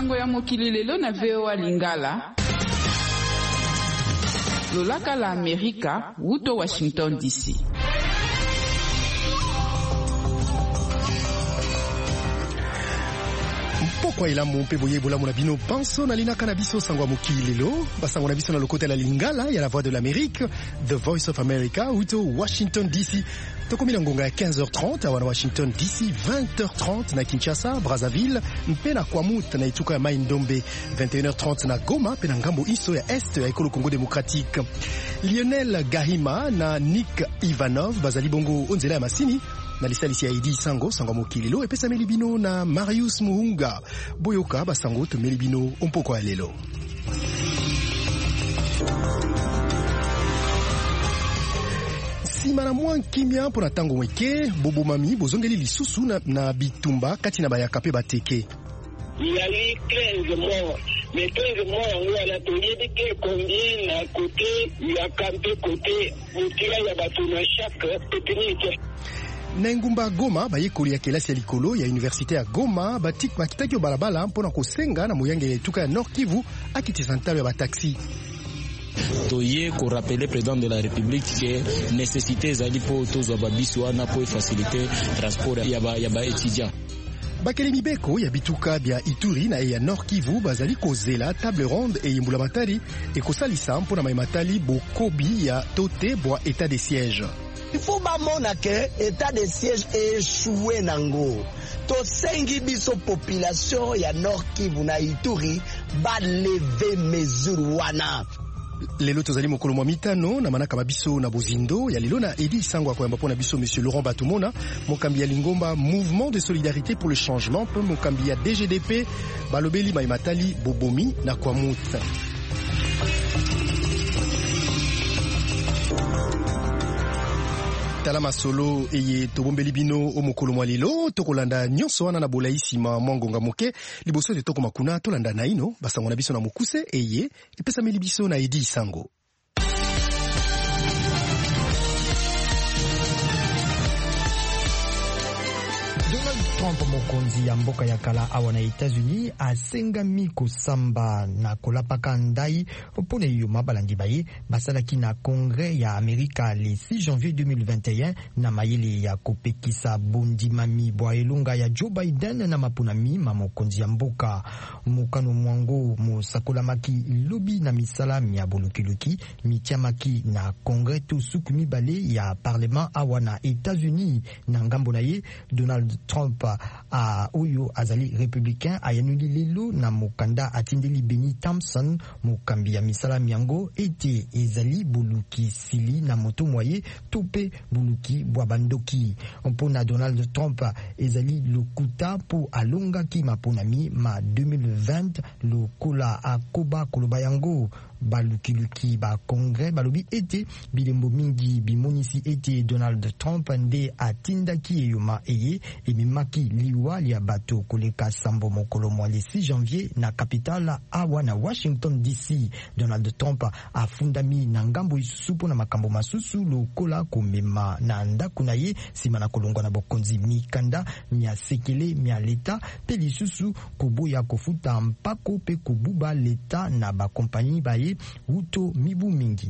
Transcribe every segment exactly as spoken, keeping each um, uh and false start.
Sango ya mokili lelo na V O A Lingala. Lolaka la Amerika, wuto Washington D C. Pokwa ilamu mpe boye bolamu na bino panso na linaka na biso sango mokili lelo basango na biso na lokote la Lingala ya la voix de l'Amérique, The Voice of America, wuto Washington D C. Tokomi na ngonga ya quinze heures trente awa na Washington D C, vingt heures trente na Kinshasa, Brazzaville, mpe na Kwamut na ituka ya Mai Ndombe, vingt et une heures trente na Goma, pe na ngambo iso ya Est ya ekolo Congo Démocratique. Lionel Gahima na Nick Ivanov bazali bongo onzela ya masini na lisalisi ya Idi Sango sango mokili lelo epesa melibino na Marius Muhunga boyoka basango to melibino ompoko ya lelo. Sima na mwa kimia mpona tango mweke bobo mami bozongeli lisusu na, na bitumba kati na bayaka pe bateke. Il y a eu treize morts. Mais treize morts, on a dit que combien à côté, il y a campé côté, on tira ya batuna chaque technique. Na ngumba Goma bayekoli ya kelasi ya likolo ya université ya Goma batik bakitaki balabala mpona kosenga na moyange ya tuka ya Nord Kivu akiti santalo ya bataxi. Toye ko rappeler président de la République que nécessité zali po tozwa babiso wana po faciliter transport ya ba ya ba étudiant. Bakele mibeko ya bituka bya Ituri na ya Nord Kivu bazali kozela table ronde e yimbula matari e kosalisa mpona maimatali bokobi ya tote bwa état de siège. Il faut bamona que état de siège échoué nango. To sengi biso population ya Nord Kivu na Ituri ba lever mesure wana. Lelo tozali mokolo mwa mitano na manaka mabiso na bozindo ya lelo na Edi Sango akoyamba pona biso monsieur Laurent Batumona mokambi ya Lingomba Mouvement de Solidarité pour le Changement pe mokambi ya D G D P balobeli maimatali bobomi na Kwamut. Talama solo eye tobombeli bino omokolo mwa lelo tokolanda nyonso wana na bolaisima mwangonga moke liboso de toko makuna tolanda na ino basango na biso na mokuse eye epesa meli biso na Edi Sango. Trump mokonzi ya mboka ya kala awa na États-Unis asengami kosamba na kolapaka ndai pone yuma balandi baye basalaki na Congrès ya Amerika le six janvier deux mille vingt et un na mayele ya kopekisa bondimami bwa elunga ya Joe Biden na mapunami ma mokonzi ya mboka mokano mwango mosakolamaki lobi na misala ya bolukiluki mitiamaki na Congrès to sukumi bale ya parlement awa na États-Unis na ngambo na ye Donald Trump a oyo azali républicain ayanuli lelo na mokanda atindeli Benny Thompson mokambi ya misala miango ete ezali buluki sili na moto moye tope buluki bwa bandoki mpona Donald Trump ezali lokuta po alonga ki maponami ma deux mille vingt lokola akoba koloba yango balukiluki ba Congrès balobi ete bilembo mingi bimonisi ete Donald Trump nde atindaki eyoma eye emimaki liwa lia bato koleka sambo mokolo mwa le six janvier na capitale awa na Washington D C. Donald Trump afundami na ngambo isusu na makambo masusu lokola komema na ndako na ye sima na kolongwa na bokonzi mikanda mia sekele mia leta pe lisusu koboya kofuta mpako pe kobuba leta na bakompani baye wuto mibu mingi.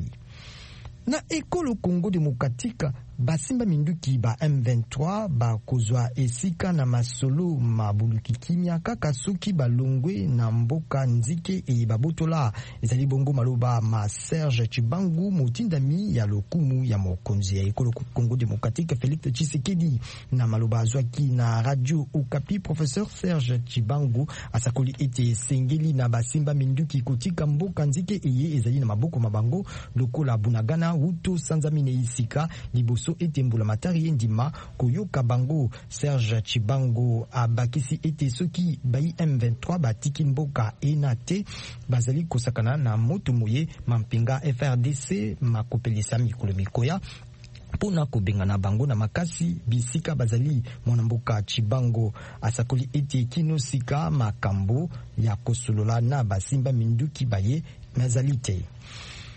Na ekolo Congo Démocratique basimba minduki ba M vingt-trois ba kozwa esika na masolo mabuluki kimia kaka soki balongwe na mboka nzike e babotola ezali bongo maloba ma Serge Chibangu motindami ya lokumu ya mokonzi ya ekolo Congo Démocratique Félix Tshisekedi na maloba azwaki na radio Okapi professeur Serge Chibangu asakoli ete sengeli na basimba minduki kotika mboka nzike eye ezali na maboko mabango lokola bunagana wuto sanzamine isika liboso so ete mbula matari ndima koyoka bango. Serge Chibango abakisi ete soki bayi M vingt-trois batiki mboka enate bazali kosakana na moto moye mampinga F R D C makopelisa mikolo mikoya pona kobengana bango na makasi bisika bazali mwanamboka Chibango asakoli ete kino sika makambo ya kosolola na basimba minduki baye nazalite.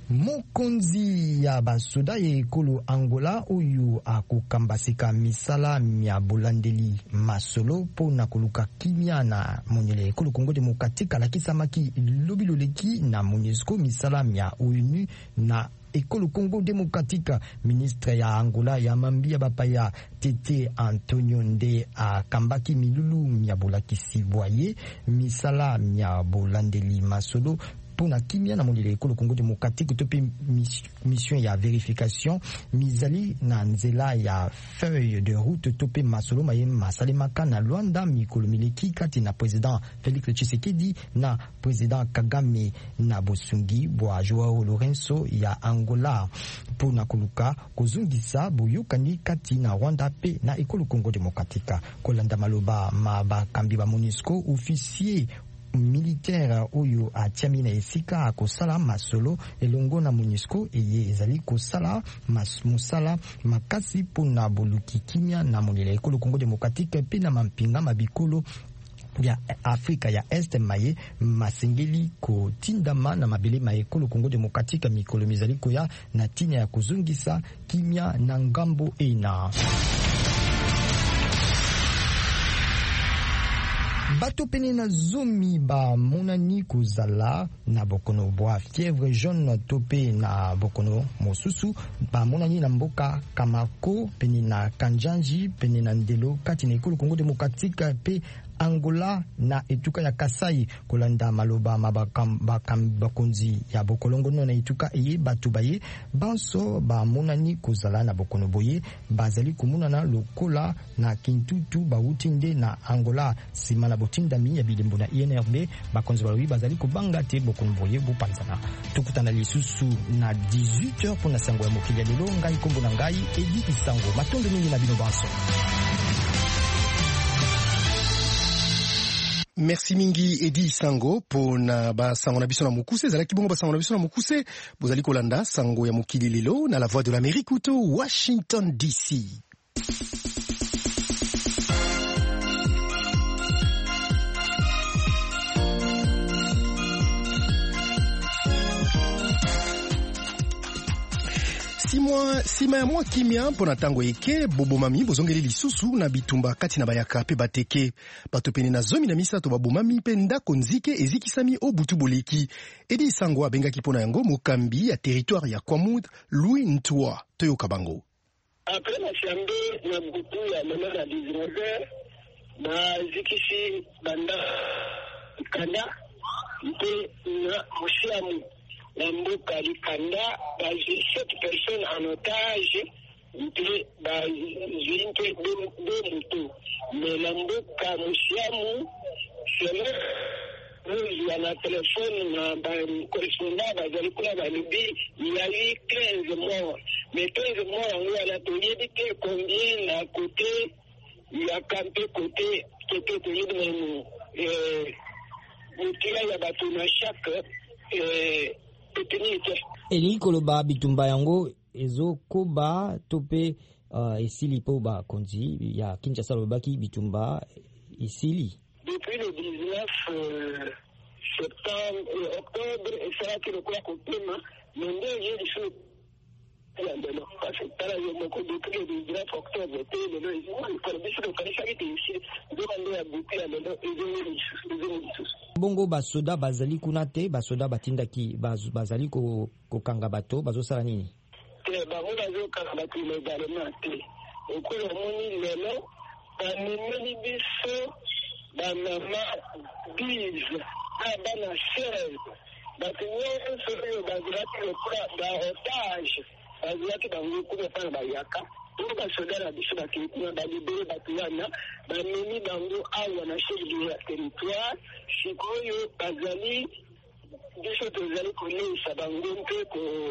Mokonzi ya basoda ya ekolo Angola oyo akokambasika misala mia bolandeli masolo po na koluka kimia na monyele ekolo Kongo Demokratika lakisamaki lobi loleki na MONUSCO misala mia O N U na ekolo Kongo Demokratika. Ministre ya Angola ya mambia bapaya Tete Antonio nde akambaki milulu mia bolakisi boye misala mia bolandeli masolo pona kimia na monyele ekolo Kongo Demokratika tope mission ya verification mizali na nzela ya feuille de route tope masolo maye masalemaka na Luanda mikolo mileki kati na president Félix Tshisekedi na president Kagame na bosungi bwa Joao Lourenço ya Angola pona koluka kozungisa boyokani kati na Rwanda pe na ekolo Kongo Demokratika. Kolanda maloba mabakambi ba MONUSCO officier militaire oyo atiami na esika akosala masolo elongo na MONUSCO eye ezali kosala mas musala makasi pona boluki kimia na monyele ekolo Kongo Demokratika pe na mampinga mabikolo ya Afrika ya Este maye masengeli ko tindama na mabele ma ekolo Kongo Demokratika mikolo mizali koya na tinya ya kuzungisa kimia na ngambo ena. Bato pene na zomi ba monani kozala na bokono bwa fièvre jaune tope na bokono mosusu ba monani na mboka Kamako pene na Kanjanji pene na Ndelo kati na ekolo Kongo Demokratika pe Angola na etuka ya Kasai. Kolanda maloba mabakam bakonzi ya bokolongo no na etuka eye batu baye banso ba monani kozala na bokono boye bazali kumuna na lokola na Kintutu bautinde na Angola sima na botindami ya bilembo na I N R B bakonzi balobi bazali kubanga te bokono boye bupanzana. Tukutana lisusu na dix-huit heures pona sango ya mokili ya lelo ngai kombo na ngai Edi Isango matondo mingi na bino banso. Merci mingi Edi Sango pona ba sango na biso na mukuse zalaki bongo ba sango na biso na mukuse bozali kolanda sango ya mokili lelo na la voix de l'Amérique uto Washington D C. Simwa sima ya mwa kimia mpona tango eke bobomami bozongeli lisusu na bitumba kati na bayaka pe bateke bato pene na zomi na misato babomami pe ndako nzike ezikisami o butu boleki. Edi Isango abengaki mpona yango mokambi ya territoire ya Kwamouth Louis Ntwa toyoka bango. Après la chambre na butu ya mama na dix-neuf heures na zikisi banda kanda mpe na moshiamu la mboka Likanda bazi sept personnes en otage mpe bazi mpe deux motos mais la mboka Musiamu sema nous à la téléphone na ba correspondant bazali kula balobi il y a eu quinze morts mais quinze morts on a la toyebi te combien à côté il y a campé côté côté toyebi même euh mutila ya bato na chaque euh Eli koloba bitumba yango ezo koba tope uh, esili po ba konzi ya Kinshasa lobaki bitumba esili. Depuis le dix-neuf euh, septembre et octobre et ça qui le quoi complément mais il y a des choses parce que par exemple depuis le dix-neuf octobre et le deux il faut bien que quand ça qui est ici demander à beaucoup à le ils bongo basoda bazali kuna te basoda batindaki bazali ko kokanga bato bazosala nini te bango bazokanga bato legalement te okolo moni lelo bamemeli biso bamama dix na bana seize bato nyonso oyo bazalaki lokola baotage bazalaki bango kuna mpana bayaka oyo basoda na biso bakekuna balibere bato wana bamemi bango awa na chef ya territoire sikoyo bazali biso tozali kolesa bango mpe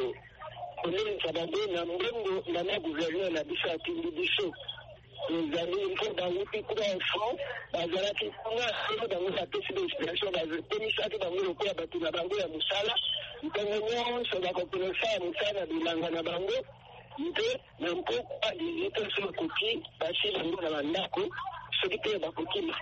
kolesa bango na mbongo na gouverneur na biso atindi biso tozali mpo bawuti kuna enfant bazalaki kuna oyo bango bapesi bainspiration bakomisaki bango lokola bato na bango ya mosala ntango nyonso bakokonosa ya mosala na bilanga na bango mpe na mpokwa dix-huit heures soki basi bango na bandako soki te bakokima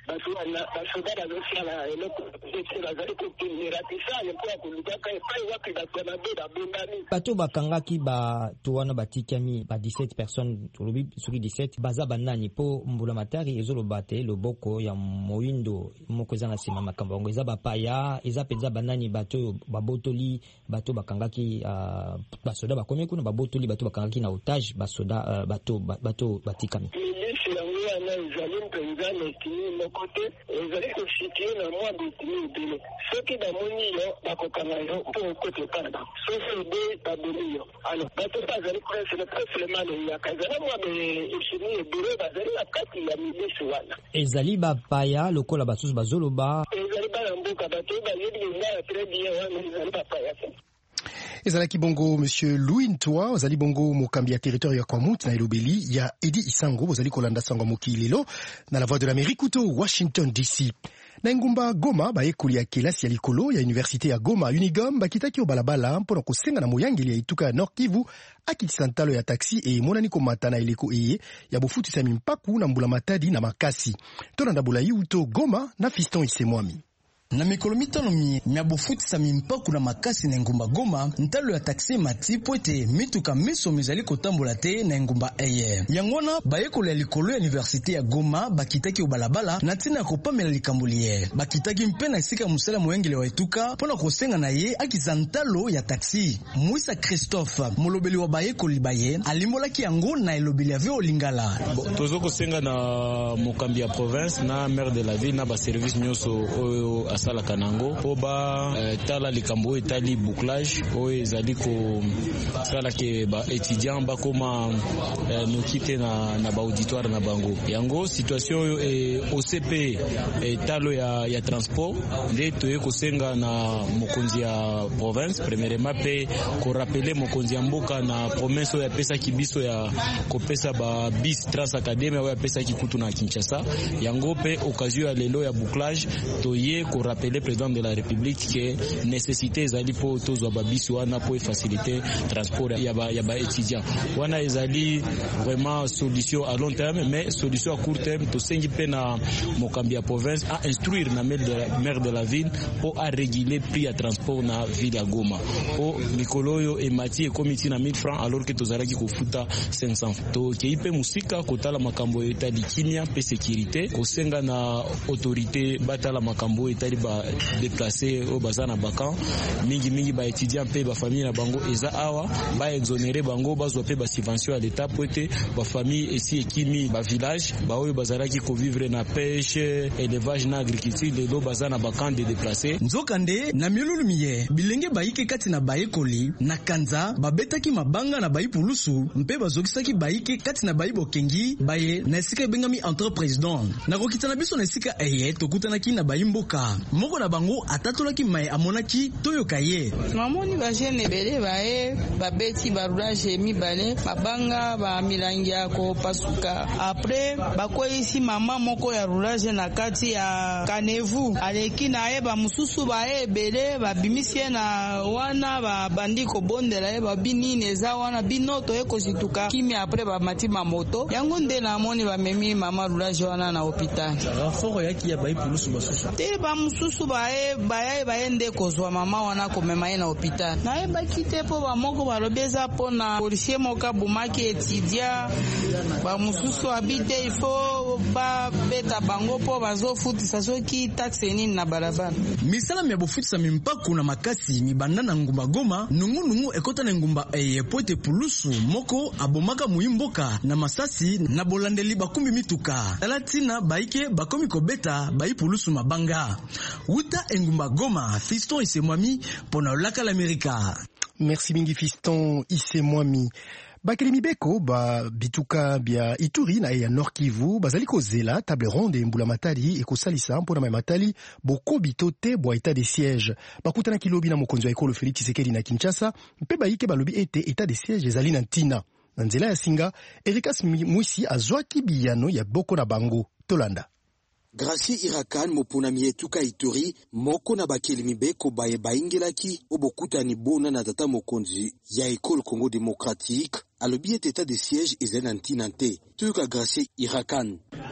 basuana basoda bazosala eloko ete bazali kotenira tisale mpo ya kolukaka epai wapi bato na be babundani. Bato bakangaki bato wana batikami ba dix-sept personnes tolobi soki dix-sept baza banani po mbula matari ezoloba te loboko ya moindo moko eza na nsima makambo yango eza bapaya eza penza banani bato babotoli bato bakangaki uh, basoda bakomi kuna babotoli bato bakangaki na otage basoda uh, bato bato batikami. Milisi yango wana ezali mpenza netini moko te ezali kositue na mwa betini ebele soki bamoni yo bakokanga yo mpo okote kana soki ebe babeli yo alors bato bazali presque presque eyaka ezali mwa esini ebele bazali na kati ya milisi wana ezali bapaya lokola basusu bazoloba ezali bana mboka bato bayebi ezala très bien wana ezali bapaya te. Ezalaki bongo Monsieur Louis Ntwa ozali bongo mokambi ya territoire ya Kwamut na elobeli ya Edi Isango ozali kolanda sango mokilelo na la voix de l'Amérique uto Washington D C. Na ngumba Goma baekoli ya kelasi ya likolo ya université ya Goma Unigom bakitaki obalabala mpona kosenga na moyangeli ya ituka ya Nord Kivu akitisa ntalo ya taxi e monani komata na eleko eye ya bofutisa mimpaku na mbula matadi na makasi. Tolanda bulayi uto Goma na Fiston Isemwami. Na mikolo mitano mi miabofutisa mimpaku na makasi na ngumba Goma ntalo ya taxi mati poete mituka miso mizali kotambola te na ngumba eye yangona bayekolo ya likolo ya université ya Goma bakitaki obalabala na tina kopamela likambuliye bakitaki mpe na esika musala moyengele wa etuka pona kosenga na ye akiza ntalo ya taxi. Mwisa Christophe molobeli wa bayekoli baye alimbolaki yango na elobeli ya vyo lingala tozo kosenga na mokambi ya province na maire de la ville na ba service nyoso oyo asala kanango po ba eh, tala likambo etali bouclage oyo ezali ko sala ke ba étudiant ba koma eh, nokite na na ba auditoire na bango yango situation oyo e O C P e talo ya ya transport nde toye kosenga na mokonzi ya province premièrement pe ko rappeler mokonzi ya mboka na promesse ya pesa kibiso ya kopesa ba bis trans academia ya pesa kikutu na Kinshasa yango pe occasion ya lelo ya bouclage toye ko rappeler président de la République que nécessité ezali po tozwa babisi wana po faciliter transport ya ba ya ba étudiants wana ezali vraiment solution à long terme mais solution à court terme to sengi pe na mokambi ya province à instruire na maire de la, maire de la ville pour à réguler prix à transport na ville ya Goma po mikoloyo e mati e comité na mille francs alors que tozalaki kofuta cinq cents to keipe musika kotala makambo etali kimia pe sécurité kosenga na autorité batala makambo etali ba déplacer au bazana bakan mingi mingi ba étudiant pe ba famille na bango eza awa ba exonérer bango bazwa pe ba subvention à l'état poete ba famille ici ekimi ba village ba oyo bazalaki ko vivre na pêche élevage na agriculture de lo bazana bakan de déplacer nzokande na milulu miye bilenge baike kati na bayekoli na kanza babetaki mabanga na baipulusu mpe bazokisaki baike kati na baibo kengi baye na esika bengami entre président na kokitana biso na esika eye tokutanaki na baimboka moko na bango atatolaki mai amonaki toyoka ye mamoni ba jeune bele bae babeti barulage mibale mabanga ba milangi ya ko pasuka après bakoisi mama moko ya rulage na kati ya kanevu aleki na ye ba mususu bae bele babimisie na wana ba bandiko bondela ye babini neza wana binoto eko situka kimi après ba matima moto yango nde na moni ba memi mama rulage wana na hôpital raforo yaki ya bai pulusu basusu te ba mususu bae baye baende kozwa mama wana komema ye na hôpital na ye bakite po bamoko balobeza po na policier moka bumaki etudia ba mususu abite ifo ba beta bango po bazofutisa soki taxe nini na balabala misala ya bofutisa mimpaku na makasi mibanda na ngumba Goma nungu nungu ekota na ngumba eye poete pulusu moko abomaka muimboka na masasi na bolandeli bakumbi mituka alatina baike bakomi kobeta baipulusu mabanga uta engumba Goma Fiston Isemwami pona olaka l'Amerika. Merci mingi Fiston Isemwami. Bakeli mibeko ba bituka bia Ituri na ya Nord Kivu bazali kozela table ronde mbula matali ekosalisa mpona mai matali boko bitote bwa état de siège bakutana kilobi na mokonzi wa ekolo Félix Tshisekedi na Kinshasa mpe baike balobi ete état de siège ezali na ntina na nzela ya singa Erikas Mwisi azwaki biyano ya boko na bango tolanda. Gracie Irakan mopunami etuka Ituri moko na bakeli mibeko baye baingelaki obokutani bona na tata mokonzi ya École Congo Démocratique alobi ete état de siège ezali na ntina te. Tuyoka Gracie Irakan.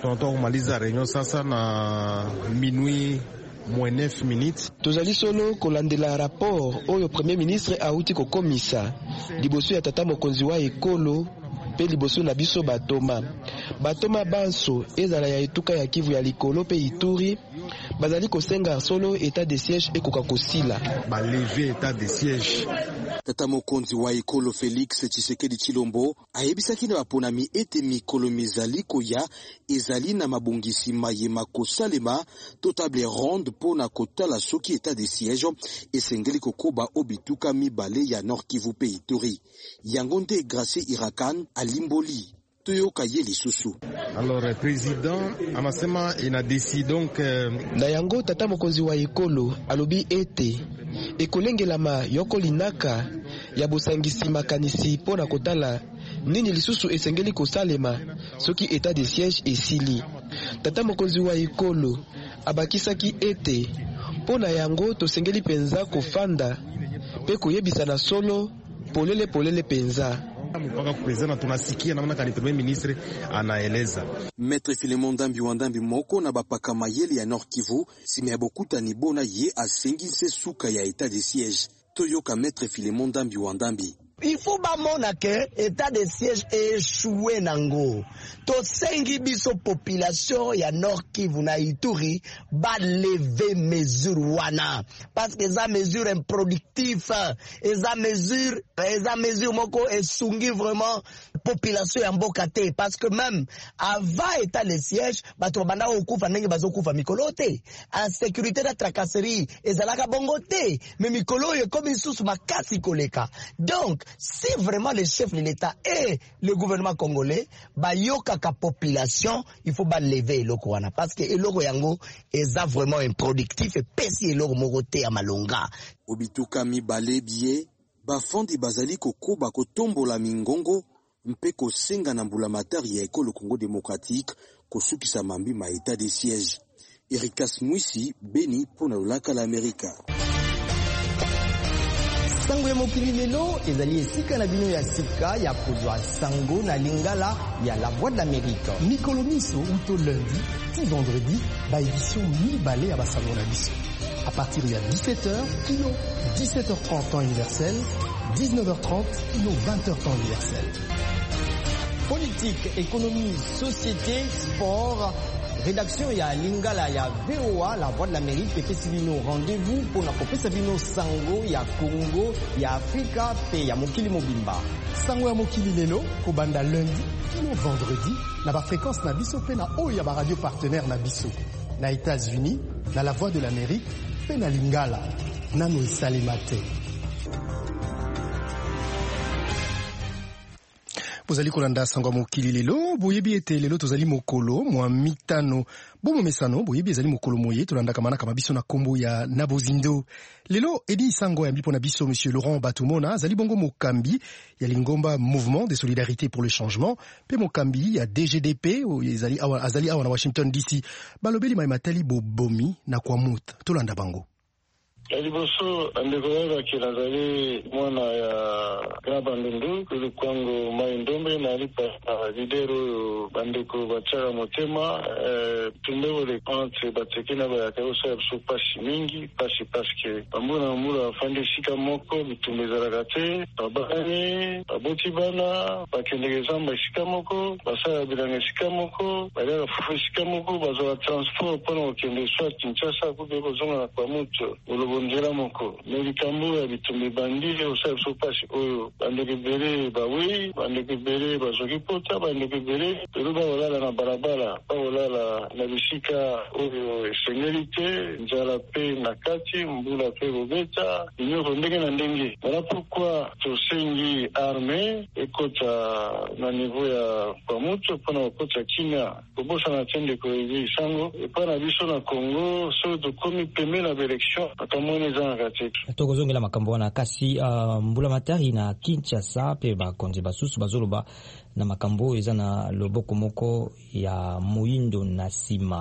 tunatoka kumaliza reunion sasa na minuit moins neuf minutes. Tozali solo kolandela rapport oyo premier ministre auti kokomisa liboso ya tata mokonzi wa ekolo pe liboso na biso batoma batoma banso ezala ya etuka ya Kivu ya likolo pe Ituri bazali kosenga solo état de siège ekoka kosila ba lever état de siège. Tata mokonzi wa ekolo Félix Tshisekedi Tshilombo ayebisaki na baponami ete mikolo mizali koya ezali na mabongisi mayema kosalema to table ronde pona kotala soki état de siège esengeli kokoba obituka mibale ya Nord Kivu pe Ituri. Yango nde Gracie Irakan alimboli toyoka ye lisusu. Alors président anasema ina décide donc euh... na yango tata mokonzi wa ekolo alobi ete ekolengelama yokolinaka ya bosangisi makanisi pona kotala nini lisusu esengeli kosalema soki état de siège esili. Tata mokonzi wa ekolo abakisaki ete pona yango tosengeli penza kofanda pe koyebisa na solo polele polele penza mpaka kuprezana tunasikia namna kani premier ministre anaeleza. Maître Philemon Ndambi Wandambi moko na bapaka mayele ya Nord Kivu sime bokuta ni bona ye asengise suka ya état de siège. Toyoka Maître Philemon Ndambi Wandambi. Il faut ba mona ke état de siège échoué nango. To sengi biso population ya Nord Kivu na Ituri ba lever mesure wana parce que za mesure improductif eza mesure eza mesure moko esungi vraiment population ya mboka te parce que même avant état de siège bato banda okufa ndenge bazokufa mikolo te en sécurité na tracasserie ezalaka bongo te mais mikolo yo comme isusu makasi koleka. Donc si vraiment le chef de l'État et le gouvernement congolais ba yoka ka population il faut ba lever eloko wana parce que eloko yango eza vraiment improductif et pesi eloko moko te ya malonga. Obituka mibale bie ba fondi bazali kokuba kotombola mingongo mpe kosenga na mbula matari ya ekolo Congo démocratique kosukisa mambi ma état de siège. Erikas Mwisi Beni pona lolaka la Amerika. Sango ya mokili lelo ezali esika na bino ya sika ya kozwa sango na lingala ya la voix de l'Amérique. Mikolo miso uto lundi ti vendredi ba édition mibale ya basango na biso. À partir de dix-sept heures, kilo dix-sept heures trente temps universel, dix-neuf heures trente, kilo vingt heures temps universel. Politique, économie, société, sport, rédaction ya lingala ya V O A, la voix de l'Amérique, et Pesivino, rendez-vous pour la Pesivino Sango ya Congo, ya Afrika, pe ya Mokili Mobimba. Sango ya Mokili lelo, kobanda lundi, kilo vendredi, na ba fréquence na biso pe na oyo ya ba radio partenaire na biso. Na États-Unis, na la voix de l'Amérique, pe na lingala, nano esalemate. Bozali kolanda sango mokili lelo boyebi ete lelo tozali mokolo mwa mitano bomo mesano boyebi ezali mokolo moye tolanda kamana kama biso na kombo ya Nabozindo. Lelo edi sango ya mbipo na biso monsieur Laurent Batumona zali bongo mokambi ya lingomba Mouvement de Solidarité pour le Changement pe mokambi ya D G D P ezali awa azali awa na Washington D C balobeli maimatali bobomi na kwa muta tolanda bango. Liboso andeko yake nazali mwana ya graba ndundu kuli kwangu mai ndombe na lipa lidero bandeko bachara motema tumbeole kante batekina ba kausa ya pashi mingi pashi paske ambuna mura afande shika moko bitumbeza ragate babani aboti bana bakendegeza mba shika moko basaya bilanga shika moko balera fufu shika moko bazo transport pono okende soit Kinshasa kubeko zonga kwa muto ndira moko nelikambo ya bitumbi bandile osaso pasi oyo bandeke bere bawe bandeke bere bazokipota bandeke bere peruba olala na barabara pa olala na bisika oyo sengerite njala pe na kati mbula pe bobeta inyoko ndenge na ndenge voilà pourquoi tosengi armée ekota na niveau ya pamuto pona okota Kenya kobosa na tende ko ezi sango epana biso na Congo so to komi pembe na élection akamwe tokozongela makambo wana kasi uh, mbula matari na Kinshasa pe bakonzi basusu bazoloba na makambo eza na loboko moko ya muindo na sima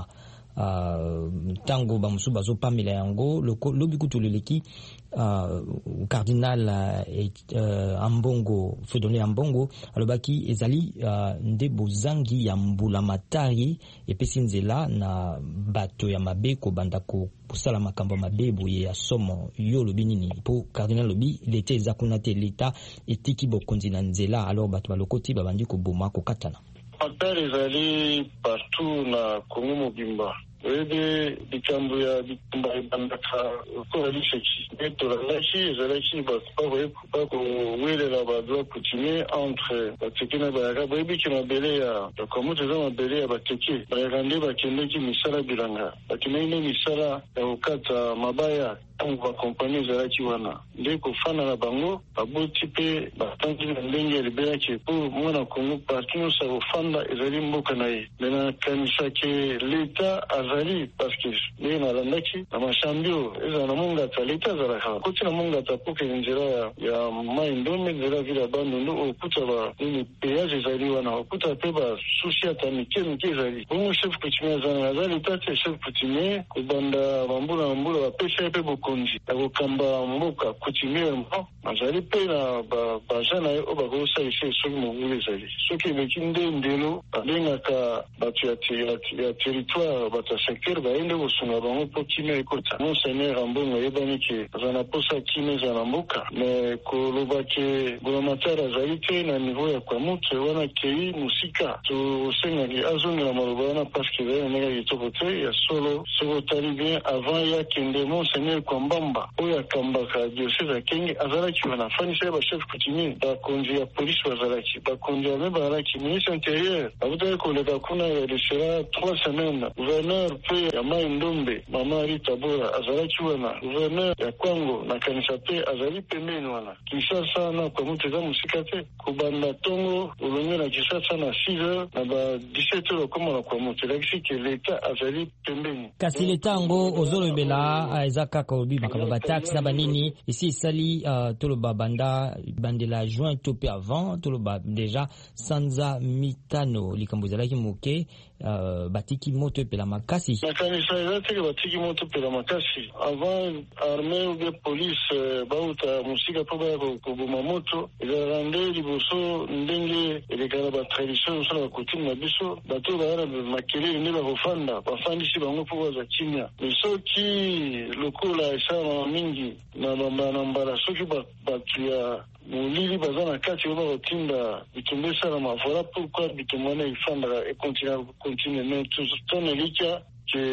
uh, tango bamusu bazo pamela yango lobi kutuleleki uh, cardinal uh, uh, Ambongo Fedone Ambongo alobaki ezali uh, nde bozangi ya mbula matari epesi nzela na bato ya mabe ko bandako kusala makambo mabe boye ya somo yo lobi nini po cardinal lobi leta eza kuna te leta etiki bokonzi na nzela alors bato balokoti babandi ko boma ko katana matari ezali partout na Kongo mobimba ebe likambo ya bitumba ebandaka kola liseki etolandaki ezalaki bato bakowelela badroit coutumier entre bateke na bayaka boyebiki mabele ya bakomoto eza mabele ya bateke bayaka nde bakendeki misala bilanga bakendeki nde misala ya kokata mabaya ntango bakompani ezalaki wana nde kofanda na bango baboti mpe batangi na ndenge ya libelaki po mwana kongo parti nyonso akofanda ezali mboka na ye me nakanisaki leta azali parceke ndenge nalandaki na mashambio ezala na mongata leta azalaka koti na mongata poke nzela ya mai ndome nzela vile ya bandundu okuta banini peyage ezali wana okuta mpe basusi ata mike mike ezali bongo chef coutumier azana aza leta te chef coutumier kobanda bambula na mbula bapesa ye mpe boko ya kokamba mboka coutumièrement azali mpe na baja na ye oyo bakosalisa soki mobulu ezali soki eleki nde ndelo babengaka bato ya territoire bato ya secteur bayende kosunga bango mpo kimia ekota monseigneur Ambongo ayebani ke aza na mposa kimia eza na mboka me koloba ke gouvernemental azali te na niveau ya kwamutu wana kei mosika tosengaki azongela maloba wana parceke ezali na ndenge ya kitoko te ya solo soki otali bien avant ya kende monseigneur Mbamba oyo akambaka diocese akenge azalaki wana afanisa ye bachef coutumier bakonzi ya polisi bazalaki bakonzi ya me bazalaki ministre intérieur abutaki koleka kuna yalesera trois semaines gouverneur mpe ya mai ndombe mama Rita Bora azalaki wana gouverneur ya Kwango na kanisa mpe azali pembeni wana Kinshasa na kwamutu eza mosika te kobanda ntongo olonge na Kinshasa na six heures na ba dix-sept heures okoma na kwamutu elakisi ke leta azali pembeni kasi leta yango ozolobela eza kaka makambo bataxe na banini ici esali uh, toloba banda bandela juin to pe avant toloba déjà sanza mitano likambo ezalaki moke uh, batiki moto epela makasi nakanisa eza teke batiki moto epela makasi avant armée ou bien police uh, bauta mosika mpo baya koboma moto ezalaka nde liboso ndenge elekaka batradition moso na bakotime na biso bato baya na makelele nde bakofanda bafandisi bango mpo baza kimia me soki lokola esala mingi na na mbala soki bato ya molili baza na kati oyo bakotinda bitumba esalama voilà pourquoi bitumba wana efandaka ekontinue me tonelika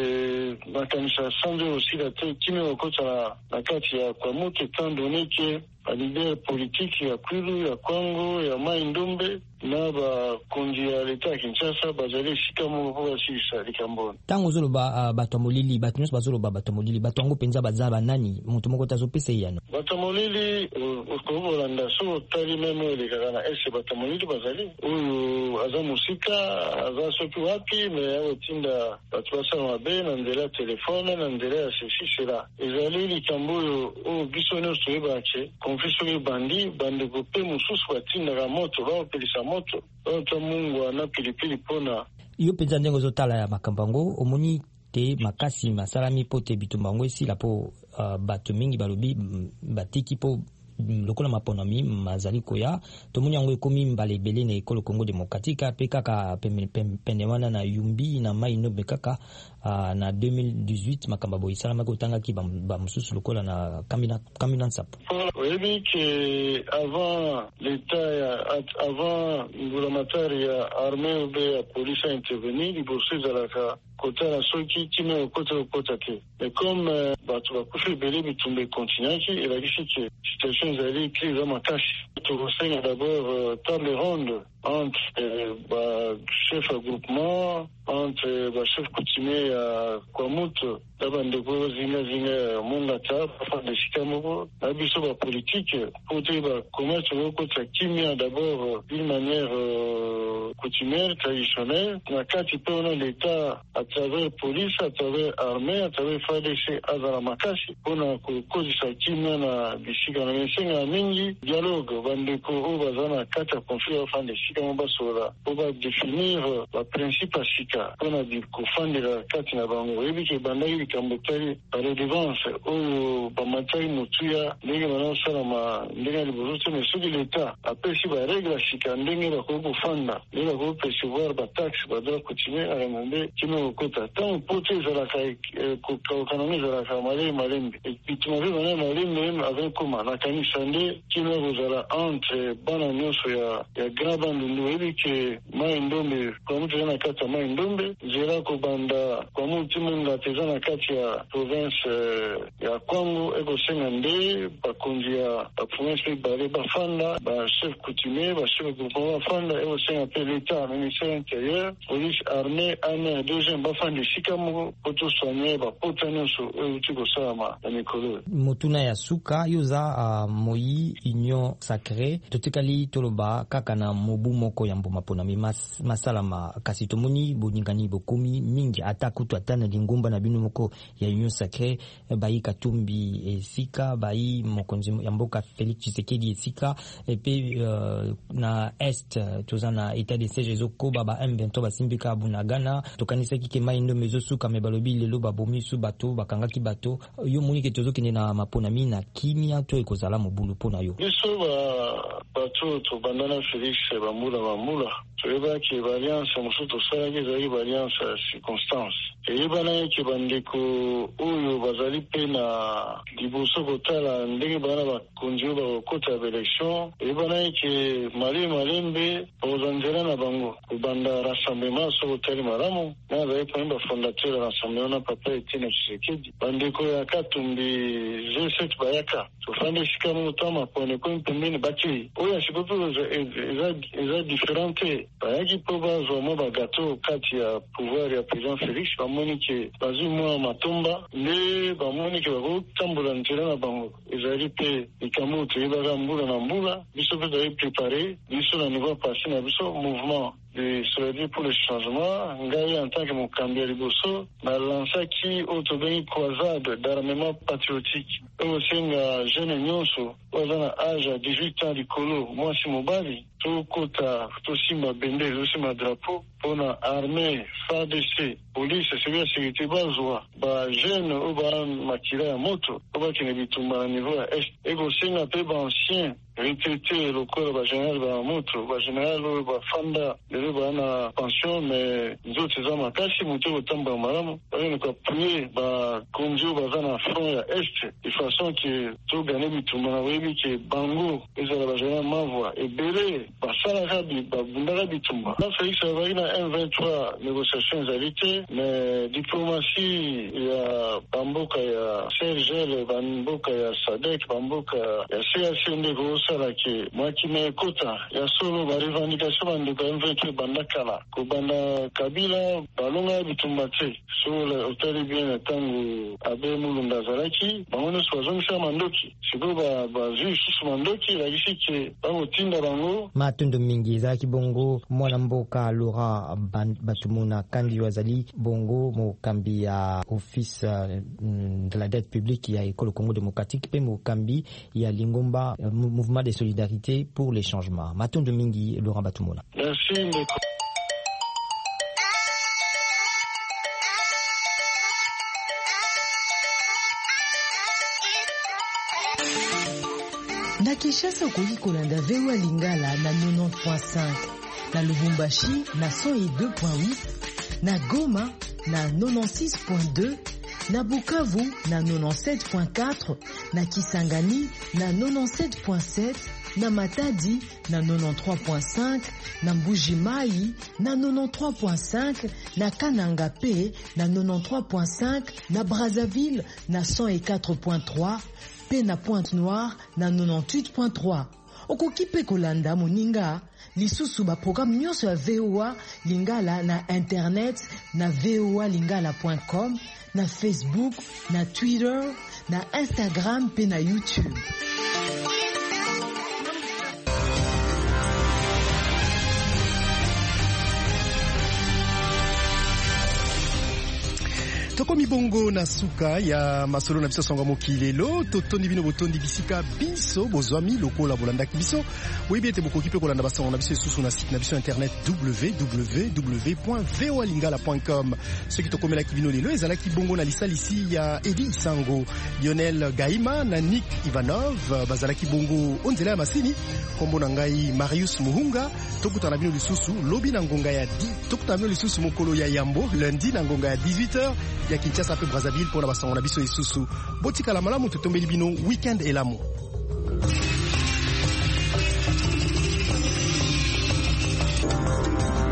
ke makanisa sanze osila te kimia kokota na kati ya kwamutu etant donné ke balider politike ya Kwilu ya Kwango ya mai ndombe na bakonzi ya leta ya Kinshasa bazali esika moko mpo basilisa likambo wana ntango ozoloba uh, bato ya molili bato nyonso bazoloba bato ya molili bato yango mpenza baza banani moto moko tazopesa ye yano bato ya molili okolanda so otali meme oyo elekaka na ese bato ya molili bazali oyo aza mosika aza soki wapi me akotinda bato basala mabe na nzela ya telefone na nzela ya sesisela ezali likambo oyo oyo biso nyonso toyebaka ke konfli soki ebandi bandeko mpe mosusu batindaka moto baopelisa moto baota mungwa na pilipili mpona yo mpenza ndenge ozotala ya makambo yango omoni te makasi masalami mpo te bitumba yango esila mpo uh, bato mingi balobi batiki mpo lokola maponami mazali koya tomoni yango ekomi mbala ebele na ekolo Congo Démocratique mpe kaka pene wana na Yumbi na mai nobe kaka uh, na deux mille dix-huit makambo boye esalamaki otangaki bamosusu lokola na Kamina Nsapu oyebi ke avant l'état ya avant ngulamatari ya armée obe ya polisi a interveni liboso ezalaka kotala soki kimia okota okota te mais comme euh, bato bakufi ebele bitumba ekontinuaki elakisi ke situation ezali crise eza makasi tokosenga d'abord euh, table ronde entre euh, bachef ya groupement entre bachef coutumier ya kwamutu na bandeko zingazinga ya mongata bafanda esika moko na biso bapolitike mpo te bacommerce okota kimia d'abord d'une manière euh, coutumière, traditionnelle. Na kati pe on a l'État à travers police, à travers armée, à travers F A R D C azala makasi pona kukozisa kimia na bisika na mesenga mingi dialogue bandeko o bazana kati ya conflit afande sika mo basola o ba définir ba principe asika pona di kufandira kati na bango ebi ke bandai likambotari redevance o ba matai mutuya ndenge banasala ma ndenge libozote mesuki l'État apesi ba règle asika ndenge ba kufanda ndenge ba percevoir ba taxe ba droit coutumier à remonter kino kota tant pote zalaka ko kanoni zalaka male malembe bitumari bana malembe avec comment la kanisa nde kino bozala entre bana nyonso ya ya grand bandu ebi ke mai ndombe kwa mtu na kata mai ndombe zera ko banda kwa mtu munga tezana kati ya province ya Kwango eko senga nde bakonzi ya province bale bafanda ba chef coutumier ba chef groupement bafanda eko senga pe l'État ministère intérieur police armée ane deuxième bafanda shikamu poto soigner ba poto nyonso euti kosala na mikolo motuna ya suka yoza uh, moi union sacrée totikali toloba kaka na mobu moko ya mbuma pona mas, masalama kasi tomoni boningani bokomi mingi ata kutu atana lingumba na binu moko ya union sacrée bayi Katumbi esika bayi mokonzi ya mboka Félix Tshisekedi esika epe uh, na est tozana état de siège ezoko baba M vingt-trois basimbika bunagana tokanisa kike maindo mezo suka mebalobi lelo babomi su bato bakangaki bato yo moni ke tozo kene na mapona mina kimia to ekozala mobulu pona yo biso ba bato to bandana Félix bamula bamula toyeba ke alliance mosusu tosalaki ezali alliance ya circonstance eyebana ke bandeko oyo bazali pe na liboso kotala ndenge bana bakonzi oyo bakokota ya baélection eyebana ke mali malembe bakozanzela na bango kobanda rassemblement so kotali malamu na azali poni bafondateur ya rassemblement na papa Etienne Tshisekedi bandeko ya Katumbi G sept bayaka tofanda esika moto mapone komi pembeni bakei oyo asikopi eza différente bayaki mpo bazwa mwa bagato kati ya pouvoir ya président Félix bamoni ke bazwi mwa matomba nde bamoni ke bakotambola nzela na bango ezali mpe likambo toyebaka mbula na mbula biso mpe tozali prépare biso na niveau passé na biso mouvement de solidarité pour le changement ngai en tant que mokambi ya liboso nalansaki oyo tobengi croisade d'armement patriotique oyo osenga jeune nyonso oyo aza na age ya dix-huit ans likolo mwasi mobali tokota tosimba bendele tosimba drapeau mpona armée F A R D C police service ya sécurité bazwa bajeune oyo bamakila ya moto oyo bakende bitumba na niveau ya est ekosenga mpe baancien retraité lokola bagénéral bamoto bagénéral oyo bafanda lelo baa na pension mais nzoto eza makasi moto kotambola malamu bakende koappuye bakonzi oyo baza na front ya est de façon ke togane bitumba na boyebi ke bango ezala bagénéral mavwa ebele basalaka babundaka bitumba na Félix azalaki na M vingt-trois négociation ezali te mais diplomatie ya bamboka ya C I R G L bamboka ya SADC bamboka ya C A C nde kosala ke mwakima ekota ya solo barevendication bandeko ya M vingt-trois banda kala kobanda Kabila balonga bitumba te so otali bien na ntango abe mulunda azalaki bango nyonso bazongisa mandoki sikoyo bazwi lisusu mandoki elakisi ke bakotinda bango matondo mingi ezalaki bongo mwana mboka Laurent Batumuna kandi wazali bongo mokambi ya office de la dette publique ya École Congo démocratique pe mokambi ya Lingomba mouvement de solidarité pour les changements matondo mingi Laurent Batumuna. Merci beaucoup. Na Kinshasa okoki kolanda V O A Lingala na quatre-vingt-dix point cinq, na Lubumbashi na cent deux point huit, na Goma na quatre-vingt-six point deux, na Bukavu na quatre-vingt-dix-sept point quatre, na Kisangani na quatre-vingt-dix-sept point sept, na Matadi na quatre-vingt-treize point cinq, na Mbuji-Mayi na quatre-vingt-treize point cinq, na Kananga P na quatre-vingt-treize point cinq, na Brazzaville na cent quatre point trois, pe na Pointe-Noire na quatre-vingt-dix-huit point trois. Okoki pe kolanda moninga lisusu ba programme nyonso ya V O A Lingala na internet na v o a lingala point com, na Facebook, na Twitter, na Instagram pe na YouTube. Tokomi bongo na suka ya masolo na biso sango mokili lelo totondi bino botondi bisika biso bozwami lokola bolanda biso boyebi ete bokoki pe kolanda basango na biso susu na site na biso internet w w w point voa lingala point com. Soki tokomelaki bino lelo ezalaki bongo na lisalisi ya Edi Sango, Lionel Gaima na Nick Ivanov bazalaki bongo onzela ya masini. Kombo na ngai Marius Muhunga. Tokutana bino lisusu lobi na ngonga ya di tokutana bino lisusu mokolo ya yambo lundi na ngonga ya dix-huit heures ya Kinshasa pe Brazzaville pour la basango na biso isusu. Botika la malamu totombeli bino weekend elamu.